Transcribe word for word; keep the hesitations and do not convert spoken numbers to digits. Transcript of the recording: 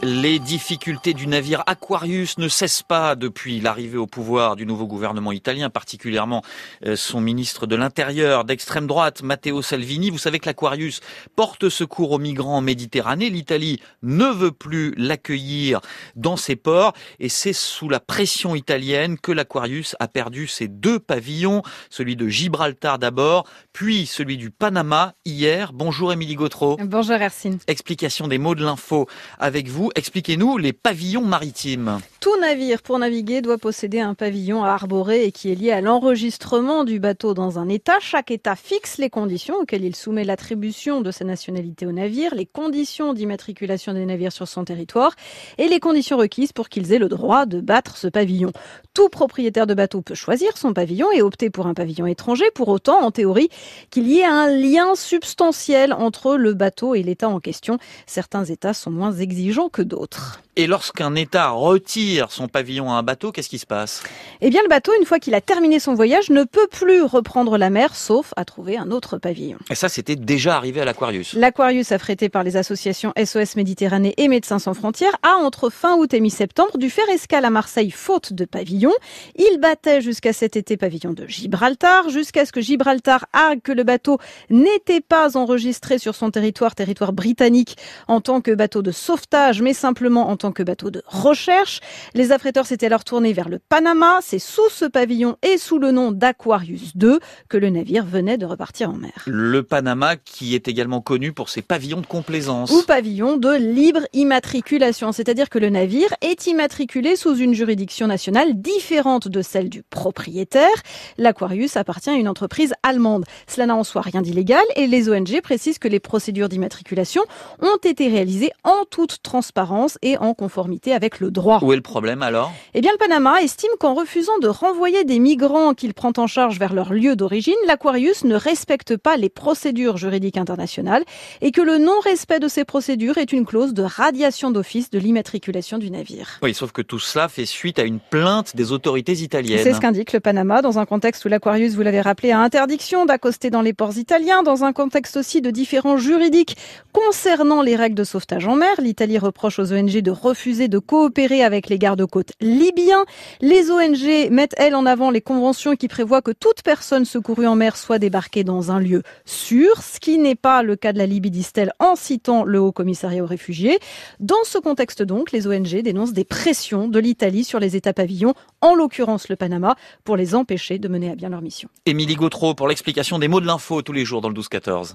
Les difficultés du navire Aquarius ne cessent pas depuis l'arrivée au pouvoir du nouveau gouvernement italien, particulièrement son ministre de l'Intérieur d'extrême droite, Matteo Salvini. Vous savez que l'Aquarius porte secours aux migrants en Méditerranée. L'Italie ne veut plus l'accueillir dans ses ports et c'est sous la pression italienne que l'Aquarius a perdu ses deux pavillons, celui de Gibraltar d'abord, puis celui du Panama hier. Bonjour Émilie Gautreau. Bonjour Hercine. Explication des mots de l'info avec vous. Expliquez-nous les pavillons maritimes. Tout navire pour naviguer doit posséder un pavillon à arborer et qui est lié à l'enregistrement du bateau dans un État. Chaque État fixe les conditions auxquelles il soumet l'attribution de sa nationalité au navire, les conditions d'immatriculation des navires sur son territoire et les conditions requises pour qu'ils aient le droit de battre ce pavillon. Tout propriétaire de bateau peut choisir son pavillon et opter pour un pavillon étranger, pour autant, en théorie, qu'il y ait un lien substantiel entre le bateau et l'État en question. Certains États sont moins exigeants que d'autres. Et lorsqu'un État retire son pavillon à un bateau, qu'est-ce qui se passe ? Eh bien, le bateau, une fois qu'il a terminé son voyage, ne peut plus reprendre la mer, sauf à trouver un autre pavillon. Et ça, c'était déjà arrivé à l'Aquarius. L'Aquarius, affrété par les associations S O S Méditerranée et Médecins sans frontières, a, entre fin août et mi-septembre, dû faire escale à Marseille faute de pavillon. Il battait jusqu'à cet été pavillon de Gibraltar, jusqu'à ce que Gibraltar argue que le bateau n'était pas enregistré sur son territoire, territoire britannique, en tant que bateau de sauvetage, mais simplement en tant que bateau de recherche. Les affréteurs s'étaient alors tournés vers le Panama. C'est sous ce pavillon et sous le nom d'Aquarius deux que le navire venait de repartir en mer. Le Panama qui est également connu pour ses pavillons de complaisance. Ou pavillon de libre immatriculation, c'est-à-dire que le navire est immatriculé sous une juridiction nationale différente de celle du propriétaire. L'Aquarius appartient à une entreprise allemande. Cela n'a en soi rien d'illégal et les O N G précisent que les procédures d'immatriculation ont été réalisées en toute transparence et en conformité avec le droit. Où est le problème alors ? Eh bien, le Panama estime qu'en refusant de renvoyer des migrants qu'il prend en charge vers leur lieu d'origine, l'Aquarius ne respecte pas les procédures juridiques internationales et que le non-respect de ces procédures est une clause de radiation d'office de l'immatriculation du navire. Oui, sauf que tout cela fait suite à une plainte des autorités italiennes. C'est ce qu'indique le Panama dans un contexte où l'Aquarius, vous l'avez rappelé, a interdiction d'accoster dans les ports italiens, dans un contexte aussi de différends juridiques concernant les règles de sauvetage en mer. L'Italie reproche aux O N G de refuser de coopérer avec les gardes-côtes libyens. Les O N G mettent, elles, en avant les conventions qui prévoient que toute personne secourue en mer soit débarquée dans un lieu sûr, ce qui n'est pas le cas de la Libye, disent-elles, en citant le Haut Commissariat aux réfugiés. Dans ce contexte donc, les O N G dénoncent des pressions de l'Italie sur les États pavillons, en l'occurrence le Panama, pour les empêcher de mener à bien leur mission. Émilie Gautreau pour l'explication des mots de l'info tous les jours dans le douze quatorze.